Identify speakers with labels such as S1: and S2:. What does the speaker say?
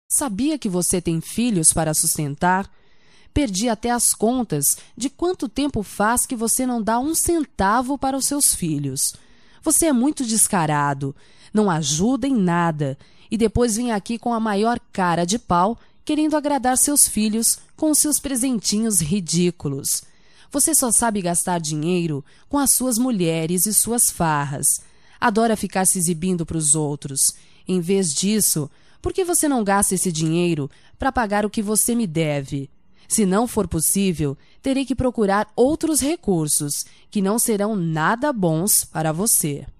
S1: Sabia que você tem filhos para sustentar? Perdi até as contas de quanto tempo faz que você não dá um centavo para os seus filhos. Você é muito descarado, não ajuda em nada e depois vem aqui com a maior cara de pau querendo agradar seus filhos com os seus presentinhos ridículos. Você só sabe gastar dinheiro com as suas mulheres e suas farras. Adora ficar se exibindo para os outros. Em vez disso, por que você não gasta esse dinheiro para pagar o que você me deve? Se não for possível, terei que procurar outros recursos, que não serão nada bons para você.